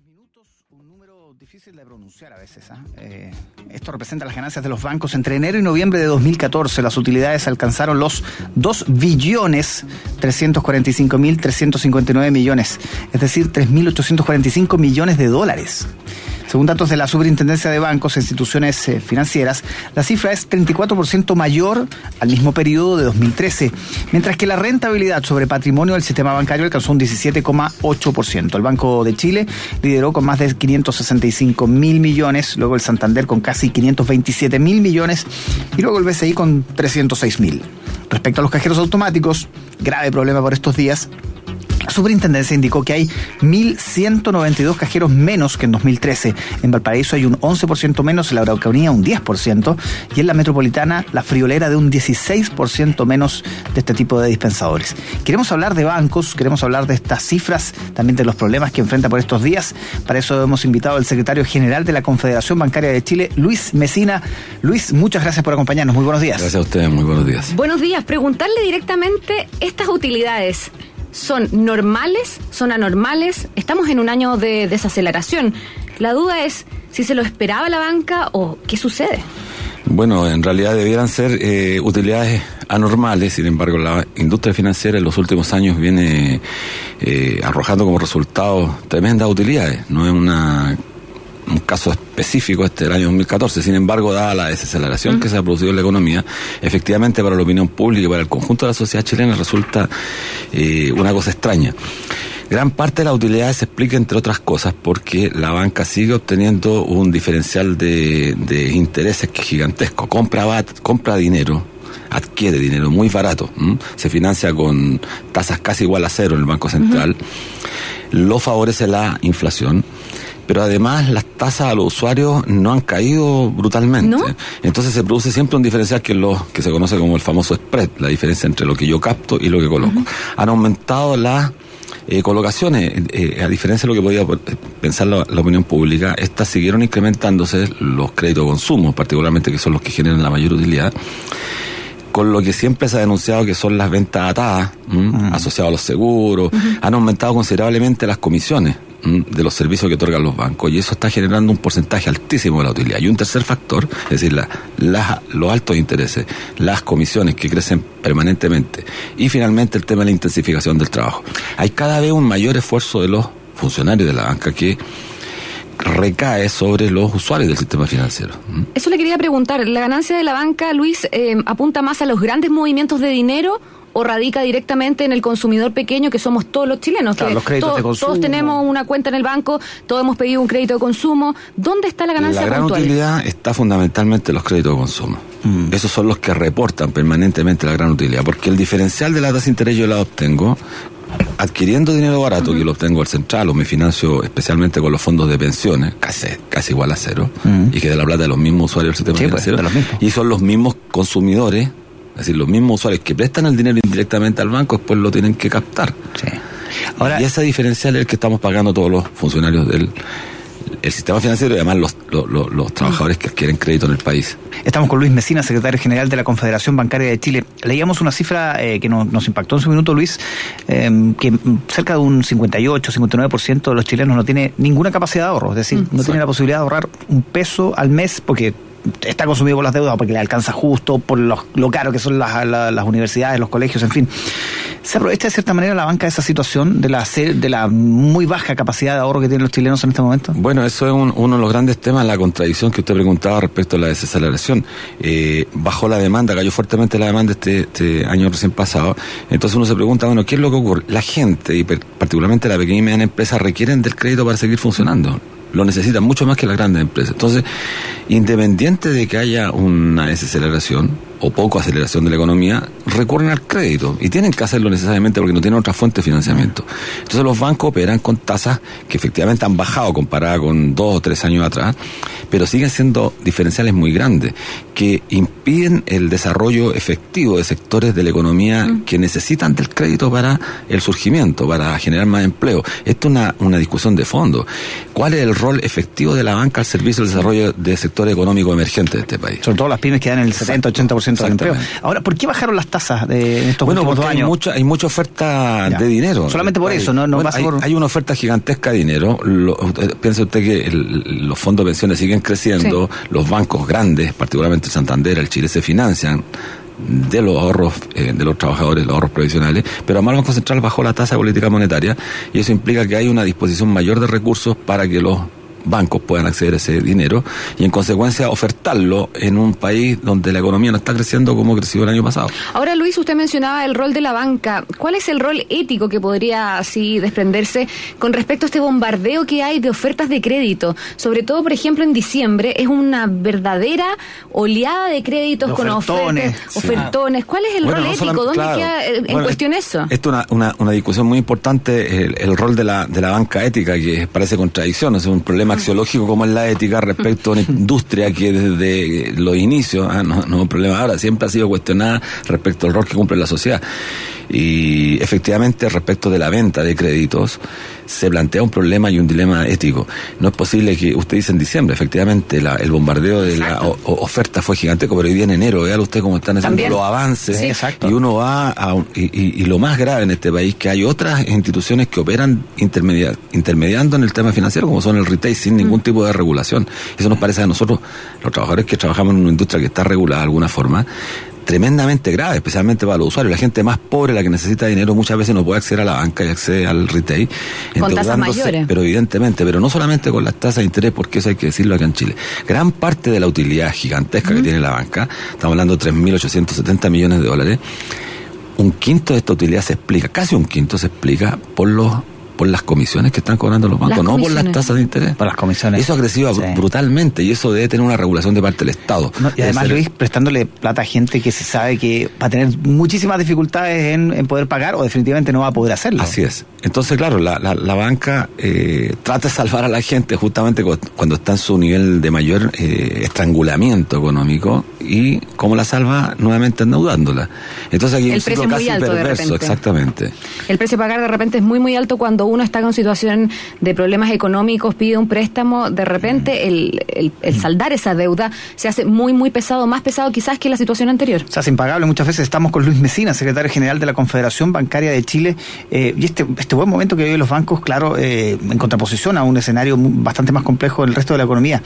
Un número difícil de pronunciar a veces. Esto representa las ganancias de los bancos. Entre enero y noviembre de 2014, las utilidades alcanzaron los 2.345.359 millones, es decir, 3.845 millones de dólares. Según datos de la Superintendencia de Bancos e Instituciones Financieras, la cifra es 34% mayor al mismo periodo de 2013, mientras que la rentabilidad sobre patrimonio del sistema bancario alcanzó un 17,8%. El Banco de Chile lideró con más de 565.000 millones, luego el Santander con casi 527.000 millones y luego el BCI con 306.000. Respecto a los cajeros automáticos, grave problema por estos días. La superintendencia indicó que hay 1.192 cajeros menos que en 2013. En Valparaíso hay un 11% menos, en la Araucanía un 10% y en la metropolitana la friolera de un 16% menos de este tipo de dispensadores. Queremos hablar de bancos, queremos hablar de estas cifras, también de los problemas que enfrenta por estos días. Para eso hemos invitado al secretario general de la Confederación Bancaria de Chile, Luis Mesina. Luis, muchas gracias por acompañarnos. Muy buenos días. Gracias a ustedes, muy buenos días. Buenos días. Preguntarle directamente, ¿estas utilidades son normales? ¿Son anormales? Estamos en un año de desaceleración. La duda es si se lo esperaba la banca o qué sucede. Bueno, en realidad debieran ser utilidades anormales. Sin embargo, la industria financiera en los últimos años viene arrojando como resultado tremendas utilidades. No es un caso específico del año 2014. Sin embargo, dada la desaceleración que se ha producido en la economía, efectivamente para la opinión pública y para el conjunto de la sociedad chilena resulta una cosa extraña. Gran parte de las utilidades se explica, entre otras cosas, porque la banca sigue obteniendo un diferencial de intereses que es gigantesco. Compra dinero, adquiere dinero muy barato, se financia con tasas casi igual a cero en el Banco Central, lo favorece la inflación, pero además las tasas a los usuarios no han caído brutalmente. ¿No? Entonces se produce siempre un diferencial que es lo que se conoce como el famoso spread, la diferencia entre lo que yo capto y lo que coloco. Han aumentado las colocaciones, a diferencia de lo que podía pensar la opinión pública, estas siguieron incrementándose los créditos de consumo, particularmente que son los que generan la mayor utilidad, con lo que siempre se ha denunciado que son las ventas atadas, asociadas a los seguros. Han aumentado considerablemente las comisiones de los servicios que otorgan los bancos, y eso está generando un porcentaje altísimo de la utilidad. Y un tercer factor, es decir, los altos intereses, las comisiones que crecen permanentemente, y finalmente el tema de la intensificación del trabajo. Hay cada vez un mayor esfuerzo de los funcionarios de la banca que recae sobre los usuarios del sistema financiero. Eso le quería preguntar. ¿La ganancia de la banca, Luis, apunta más a los grandes movimientos de dinero o radica directamente en el consumidor pequeño, que somos todos los chilenos? Claro, los créditos de consumo. Todos tenemos una cuenta en el banco, todos hemos pedido un crédito de consumo. ¿Dónde está la ganancia puntual? La gran utilidad está fundamentalmente en los créditos de consumo. Esos son los que reportan permanentemente la gran utilidad, porque el diferencial de la tasa de interés yo la obtengo adquiriendo dinero barato, que lo obtengo al central o me financio especialmente con los fondos de pensiones, casi igual a cero, y que de la plata de los mismos usuarios del sistema financiero, y son los mismos consumidores, es decir, los mismos usuarios que prestan el dinero indirectamente al banco, después lo tienen que captar. Sí. Ahora, y ese diferencial es el que estamos pagando todos los funcionarios del sistema financiero y además los trabajadores que adquieren crédito en el país. Estamos con Luis Mesina, secretario general de la Confederación Bancaria de Chile. Leíamos una cifra que nos impactó en su minuto, Luis, que cerca de un 58-59% de los chilenos no tiene ninguna capacidad de ahorro, es decir, no tiene la posibilidad de ahorrar un peso al mes porque está consumido por las deudas, porque le alcanza justo, por lo caro que son las universidades, los colegios, en fin. ¿Se aprovecha de cierta manera la banca de esa situación, de la muy baja capacidad de ahorro que tienen los chilenos en este momento? Bueno, eso es uno de los grandes temas, la contradicción que usted preguntaba respecto a la desaceleración. Bajó la demanda, cayó fuertemente la demanda este año recién pasado. Entonces uno se pregunta, bueno, ¿qué es lo que ocurre? La gente, y particularmente la pequeña y mediana empresa, requieren del crédito para seguir funcionando. Lo necesitan mucho más que las grandes empresas. Entonces, independiente de que haya una desaceleración o poco aceleración de la economía, recurren al crédito y tienen que hacerlo necesariamente porque no tienen otra fuente de financiamiento. Entonces los bancos operan con tasas que efectivamente han bajado comparada con 2 o 3 años atrás, pero siguen siendo diferenciales muy grandes, que impiden el desarrollo efectivo de sectores de la economía que necesitan del crédito para el surgimiento, para generar más empleo. Esto es una discusión de fondo. ¿Cuál es el rol efectivo de la banca al servicio del desarrollo de sectores económicos emergentes de este país? Sobre todo las pymes que dan el 70-80% del empleo. Ahora, ¿por qué bajaron las tasas en estos últimos 2 años? Hay mucha oferta de dinero. Solamente por eso, ¿no? Hay una oferta gigantesca de dinero. Piensa usted que los fondos de pensiones siguen creciendo, los bancos grandes, particularmente el Santander, el Chile, se financian de los ahorros de los trabajadores, los ahorros previsionales, pero además el Banco Central bajó la tasa de política monetaria y eso implica que hay una disposición mayor de recursos para que los bancos puedan acceder a ese dinero y en consecuencia ofertarlo en un país donde la economía no está creciendo como creció el año pasado. Ahora, Luis, usted mencionaba el rol de la banca. ¿Cuál es el rol ético que podría así desprenderse con respecto a este bombardeo que hay de ofertas de crédito? Sobre todo, por ejemplo, en diciembre es una verdadera oleada de créditos de ofertones. ¿Cuál es el rol ético? ¿Dónde queda en cuestión eso? Esto es una discusión muy importante, el rol de la banca ética, que parece contradicción, es un problema axiológico como es la ética respecto a una industria que desde los inicios, no es un problema ahora, siempre ha sido cuestionada respecto al rol que cumple la sociedad. Y efectivamente, respecto de la venta de créditos, se plantea un problema y un dilema ético. No es posible que, usted dice en diciembre, efectivamente, el bombardeo de la oferta fue gigantesco, pero hoy día en enero, véalo usted cómo están haciendo los avances. Sí, y uno va y lo más grave en este país, que hay otras instituciones que operan intermediando en el tema financiero, como son el retail, sin ningún tipo de regulación. Eso nos parece a nosotros, los trabajadores que trabajamos en una industria que está regulada de alguna forma, tremendamente grave, especialmente para los usuarios. La gente más pobre, la que necesita dinero, muchas veces no puede acceder a la banca y accede al retail, con tasas mayores. Pero evidentemente, pero no solamente con las tasas de interés, porque eso hay que decirlo acá en Chile. Gran parte de la utilidad gigantesca que tiene la banca, estamos hablando de 3.870 millones de dólares, un quinto de esta utilidad se explica, casi un quinto se explica por las comisiones que están cobrando los bancos, no por las tasas de interés. Por las comisiones. Eso ha crecido brutalmente y eso debe tener una regulación de parte del Estado. Y además, Luis, prestándole plata a gente que se sabe que va a tener muchísimas dificultades en poder pagar o definitivamente no va a poder hacerlo. Así es. Entonces, claro, la banca trata de salvar a la gente justamente cuando está en su nivel de mayor estrangulamiento económico y ¿cómo la salva? Nuevamente endeudándola. Entonces aquí el precio casi muy alto perverso, de repente. Exactamente. El precio a pagar de repente es muy muy alto cuando uno está con situación de problemas económicos, pide un préstamo, de repente el saldar esa deuda se hace muy muy pesado, más pesado quizás que la situación anterior. Se hace impagable. Muchas veces estamos con Luis Mesina, secretario general de la Confederación Bancaria de Chile, y este buen momento que viven los bancos, claro, en contraposición a un escenario bastante más complejo del resto de la economía.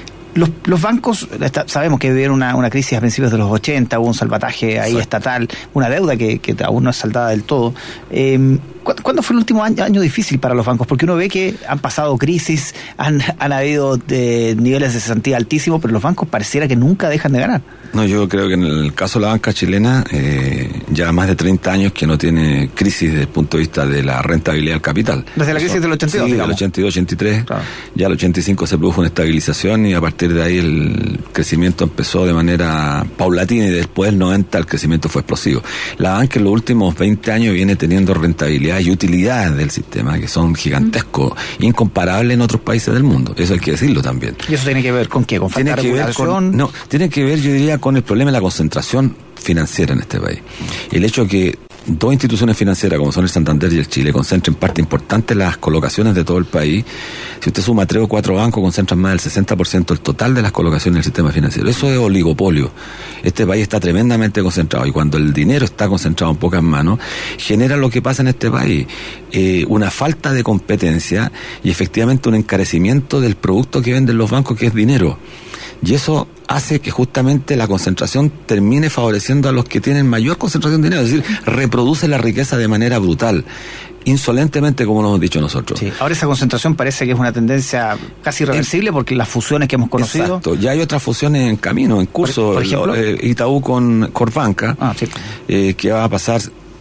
Los bancos, sabemos que vivieron una crisis a principios de los 80, hubo un salvataje ahí estatal, una deuda que aún no es saldada del todo. ¿Cuándo fue el último año difícil para los bancos? Porque uno ve que han pasado crisis, han habido niveles de cesantía altísimos, pero los bancos pareciera que nunca dejan de ganar. No, yo creo que en el caso de la banca chilena, ya más de 30 años que no tiene crisis desde el punto de vista de la rentabilidad del capital. Desde la crisis del 82, sí, digamos. del 82, 83, claro. Ya el 85 se produjo una estabilización y a partir de ahí el crecimiento empezó de manera paulatina y después del 90 el crecimiento fue explosivo. La banca en los últimos 20 años viene teniendo rentabilidad y utilidades del sistema que son gigantescos, incomparables en otros países del mundo. Eso hay que decirlo también. ¿Y eso tiene que ver con qué? ¿Con falta de regulación? Tiene que ver, yo diría, con el problema de la concentración financiera en este país. El hecho de que dos instituciones financieras como son el Santander y el Chile concentren parte importante de las colocaciones de todo el país. Si usted suma 3 o 4 bancos, concentran más del 60% del total de las colocaciones del sistema financiero. Eso es oligopolio. Este país está tremendamente concentrado y cuando el dinero está concentrado en pocas manos, genera lo que pasa en este país, una falta de competencia y efectivamente un encarecimiento del producto que venden los bancos, que es dinero. Y eso hace que justamente la concentración termine favoreciendo a los que tienen mayor concentración de dinero, es decir, reproduce la riqueza de manera brutal, insolentemente, como lo hemos dicho nosotros. Sí. Ahora esa concentración parece que es una tendencia casi irreversible porque las fusiones que hemos conocido... Exacto, ya hay otras fusiones en camino, en curso, por ejemplo, Itaú con Corbanca, sí. Que va a pasar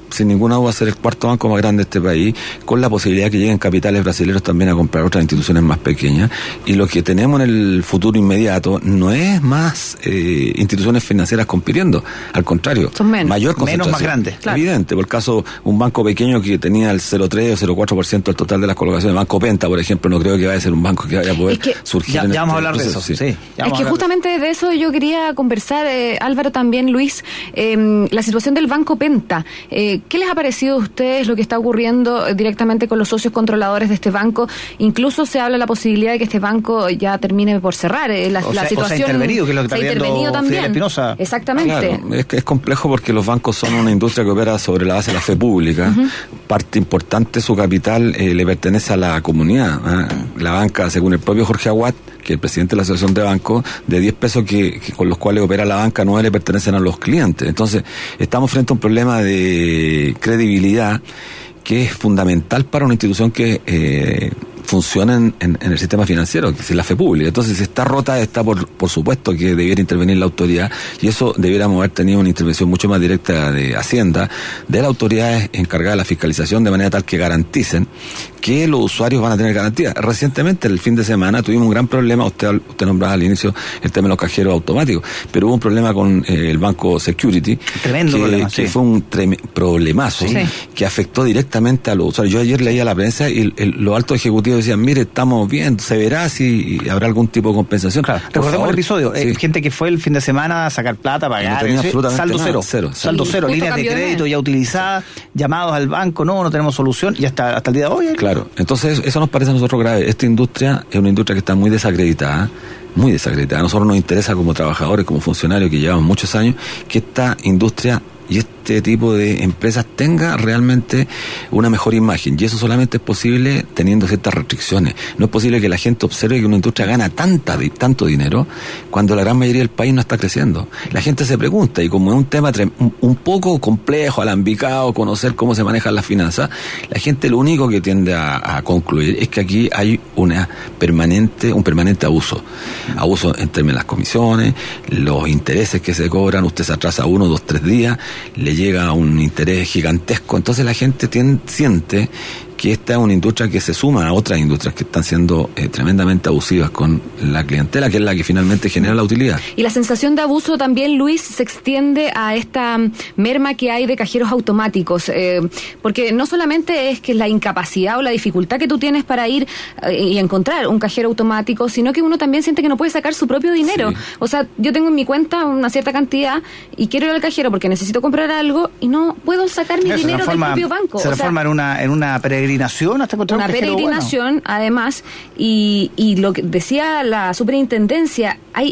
sin ninguna duda, a ser el cuarto banco más grande de este país, con la posibilidad que lleguen capitales brasileños también a comprar otras instituciones más pequeñas. Y lo que tenemos en el futuro inmediato no es más instituciones financieras compitiendo, al contrario, son mayor concentración. Menos, más grandes. Claro. Evidente, por el caso, un banco pequeño que tenía el 0,3 o 0,4% del total de las colocaciones, Banco Penta, por ejemplo, no creo que vaya a ser un banco que vaya a poder surgir. Ya vamos a hablar de eso. Sí. Es que justamente de eso yo quería conversar, Álvaro, también, Luis, la situación del Banco Penta. ¿Qué les ha parecido a ustedes lo que está ocurriendo directamente con los socios controladores de este banco? Incluso se habla de la posibilidad de que este banco ya termine por cerrar. La situación se ha intervenido, que es lo que está viendo también. Fidel Espinosa. Exactamente. Claro, es complejo porque los bancos son una industria que opera sobre la base de la fe pública. Parte importante de su capital le pertenece a la comunidad. La banca, según el propio Jorge Aguat, que es el presidente de la Asociación de Bancos, de 10 pesos que con los cuales opera la banca, 9 le pertenecen a los clientes. Entonces, estamos frente a un problema de credibilidad que es fundamental para una institución que funciona en el sistema financiero, que es la fe pública. Entonces, si está rota, está por supuesto que debiera intervenir la autoridad, y eso debiéramos haber tenido una intervención mucho más directa de Hacienda, de las autoridades encargadas de la fiscalización, de manera tal que garanticen que los usuarios van a tener garantía. Recientemente, el fin de semana, tuvimos un gran problema, usted nombraba al inicio el tema de los cajeros automáticos, pero hubo un problema con el banco Security, que fue un problemazo, que afectó directamente a los usuarios. Yo ayer leía la prensa y los altos ejecutivos decían, mire, estamos bien, se verá si habrá algún tipo de compensación. Claro, recordemos el episodio, gente que fue el fin de semana a sacar plata, pagar, saldo cero, líneas de crédito ya utilizadas, llamados al banco, no tenemos solución, y hasta el día de hoy. Claro, entonces eso nos parece a nosotros grave. Esta industria es una industria que está muy desacreditada. A nosotros nos interesa como trabajadores, como funcionarios que llevamos muchos años, que esta industria y este tipo de empresas tenga realmente una mejor imagen, y eso solamente es posible teniendo ciertas restricciones. No es posible que la gente observe que una industria gana tanto dinero cuando la gran mayoría del país no está creciendo. La gente se pregunta, y como es un tema un poco complejo, alambicado, conocer cómo se manejan las finanzas, la gente lo único que tiende a concluir es que aquí hay un permanente abuso en términos de las comisiones, los intereses que se cobran. Usted se atrasa 1, 2, 3 días, le llega un interés gigantesco. Entonces la gente siente que esta es una industria que se suma a otras industrias que están siendo tremendamente abusivas con la clientela, que es la que finalmente genera la utilidad. Y la sensación de abuso también, Luis, se extiende a esta merma que hay de cajeros automáticos, porque no solamente es que la incapacidad o la dificultad que tú tienes para ir y encontrar un cajero automático, sino que uno también siente que no puede sacar su propio dinero. Sí. O sea, yo tengo en mi cuenta una cierta cantidad y quiero ir al cajero porque necesito comprar algo y no puedo sacar mi dinero del propio banco. Se transforma en una peregrinación hasta encontrar una peregrinación, bueno. Además, y lo que decía la superintendencia, hay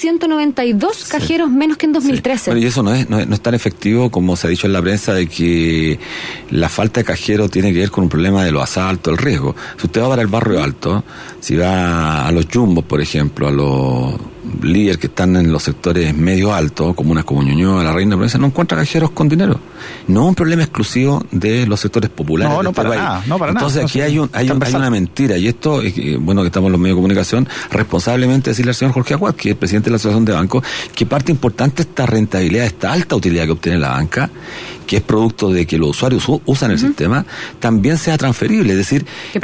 1.192 cajeros menos que en 2013. Sí. Bueno, y eso no es tan efectivo como se ha dicho en la prensa, de que la falta de cajero tiene que ver con un problema de los asaltos, el riesgo. Si usted va para el barrio alto, si va a los jumbos, por ejemplo, a los líderes que están en los sectores medio altos, comunas como Ñuñoa, La Reina, no encuentra cajeros con dinero. No es un problema exclusivo de los sectores populares. No para nada. Entonces aquí hay una mentira, y esto, bueno, que estamos en los medios de comunicación, responsablemente decirle al señor Jorge Aguad, que es el presidente de la Asociación de Bancos, que parte importante de esta rentabilidad, esta alta utilidad que obtiene la banca, que es producto de que los usuarios usan el sistema, también sea transferible, es decir,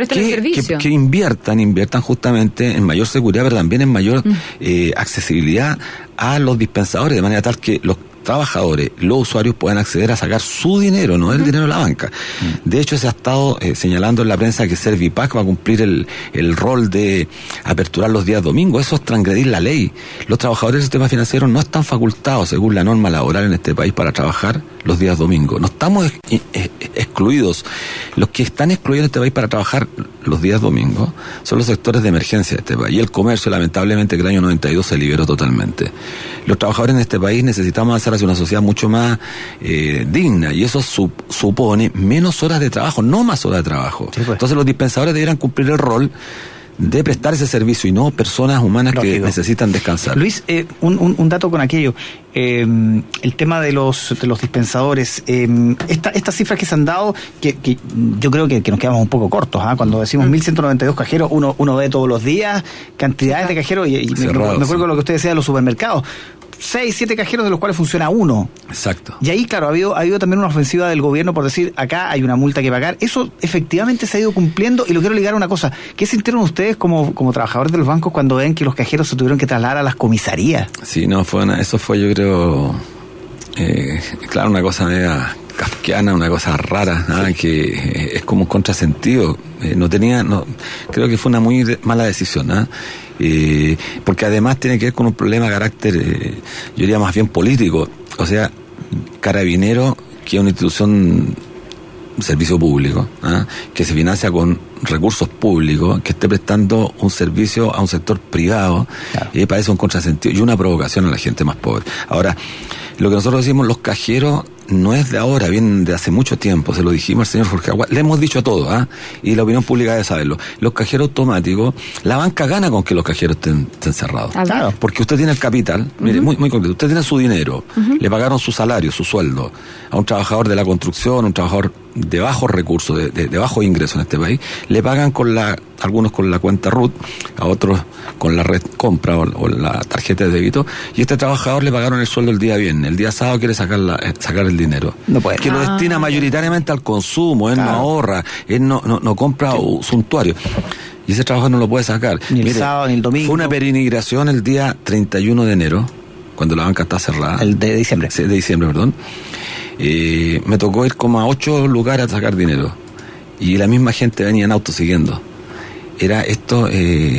que inviertan justamente en mayor seguridad, pero también en mayor accesibilidad a los dispensadores, de manera tal que los trabajadores, los usuarios puedan acceder a sacar su dinero, no el dinero de la banca. De hecho, se ha estado señalando en la prensa que Servipack va a cumplir el rol de aperturar los días domingos. Eso es transgredir la ley. Los trabajadores del sistema financiero no están facultados, según la norma laboral en este país, para trabajar los días domingos. No estamos excluidos. Los que están excluidos en este país para trabajar los días domingos son los sectores de emergencia de este país. Y el comercio, lamentablemente, que el año 92 se liberó totalmente. Los trabajadores en este país necesitamos hacer hacia una sociedad mucho más digna, y eso supone menos horas de trabajo, no más horas de trabajo. Sí, pues. Entonces los dispensadores deberán cumplir el rol de prestar ese servicio y no personas humanas que necesitan descansar. Luis, un dato con aquello, el tema de los dispensadores, estas cifras que se han dado, que yo creo que nos quedamos un poco cortos, cuando decimos 1.192 cajeros, uno ve todos los días cantidades de cajeros, y me acuerdo de lo que usted decía de los supermercados. 6, 7 cajeros de los cuales funciona uno. Exacto. Y ahí, claro, ha habido también una ofensiva del gobierno por decir, acá hay una multa que pagar. Eso efectivamente se ha ido cumpliendo, y lo quiero ligar a una cosa. ¿Qué sintieron ustedes como trabajadores de los bancos cuando ven que los cajeros se tuvieron que trasladar a las comisarías? Sí, no, eso fue, yo creo, claro, una cosa media kafkiana, una cosa rara, ¿no? Que es como un contrasentido. Creo que fue una muy mala decisión, ¿no? Porque además tiene que ver con un problema de carácter, yo diría más bien político. O sea, Carabinero, que es una institución, un servicio público, que se financia con recursos públicos, que esté prestando un servicio a un sector privado, claro. Parece un contrasentido y una provocación a la gente más pobre. Ahora, lo que nosotros decimos, los cajeros no es de ahora, vienen de hace mucho tiempo, se lo dijimos al señor Jorge Aguad, le hemos dicho todo, y la opinión pública debe saberlo. Los cajeros automáticos, la banca gana con que los cajeros estén cerrados. Claro. Porque usted tiene el capital, mire, muy concreto, usted tiene su dinero, le pagaron su salario, su sueldo, a un trabajador de la construcción, un trabajador de bajos recursos, de bajo ingreso en este país, le pagan algunos con la cuenta RUT, a otros con la red compra o la tarjeta de débito, y este trabajador le pagaron el sueldo el día viernes, el día sábado quiere sacar el dinero. No puede. Que lo destina mayoritariamente al consumo, él no ahorra, él no compra suntuario. Y ese trabajador no lo puede sacar. Ni el sábado, ni el domingo. Fue una peregrinación el día 31 de enero, cuando la banca está cerrada. El de diciembre. Sí, de diciembre, perdón. Me tocó ir como a 8 lugares a sacar dinero. Y la misma gente venía en auto siguiendo. Esto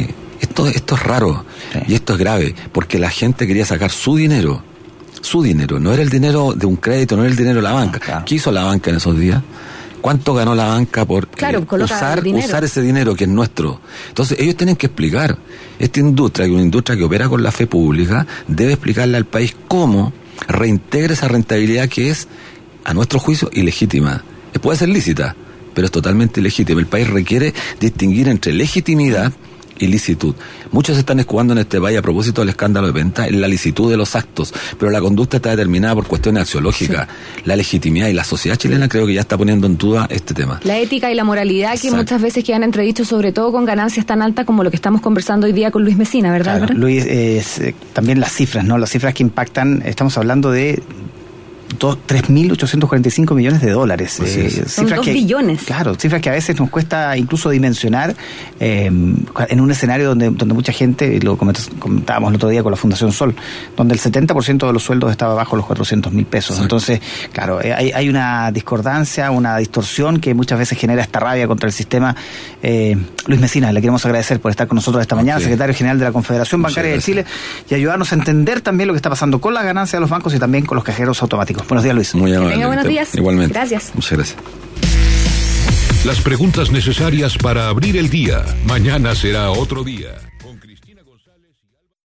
es raro, sí. Y esto es grave, porque la gente quería sacar su dinero, no era el dinero de un crédito, no era el dinero de la banca. Claro. ¿Qué hizo la banca en esos días? ¿Cuánto ganó la banca por usar ese dinero que es nuestro? Entonces ellos tienen que explicar. Esta industria, que es una industria que opera con la fe pública, debe explicarle al país cómo reintegra esa rentabilidad que es, a nuestro juicio, ilegítima. Puede ser lícita, pero es totalmente ilegítima. El país requiere distinguir entre legitimidad y licitud. Muchos se están escudando en este país a propósito del escándalo de venta en la licitud de los actos, pero la conducta está determinada por cuestiones axiológicas. Sí. La legitimidad, y la sociedad chilena creo que ya está poniendo en duda este tema. La ética y la moralidad. Exacto. Que muchas veces quedan entredicho, sobre todo con ganancias tan altas como lo que estamos conversando hoy día con Luis Mesina, ¿verdad? Claro, Luis, también las cifras, ¿no? Las cifras que impactan, estamos hablando de 3.845 millones de dólares. Son 2 billones. Claro, cifras que a veces nos cuesta incluso dimensionar en un escenario donde mucha gente, y lo comentábamos el otro día con la Fundación Sol, donde el 70% de los sueldos estaba bajo los 400.000 pesos. Exacto. Entonces, claro, hay una discordancia, una distorsión que muchas veces genera esta rabia contra el sistema. Luis Mesina, le queremos agradecer por estar con nosotros esta mañana, secretario general de la Confederación Bancaria de Chile, y ayudarnos a entender también lo que está pasando con las ganancias de los bancos y también con los cajeros automáticos. Buenos días, Luis. Muy amable. Venga, buenos días. Igualmente. Gracias. Muchas gracias. Las preguntas necesarias para abrir el día. Mañana será otro día.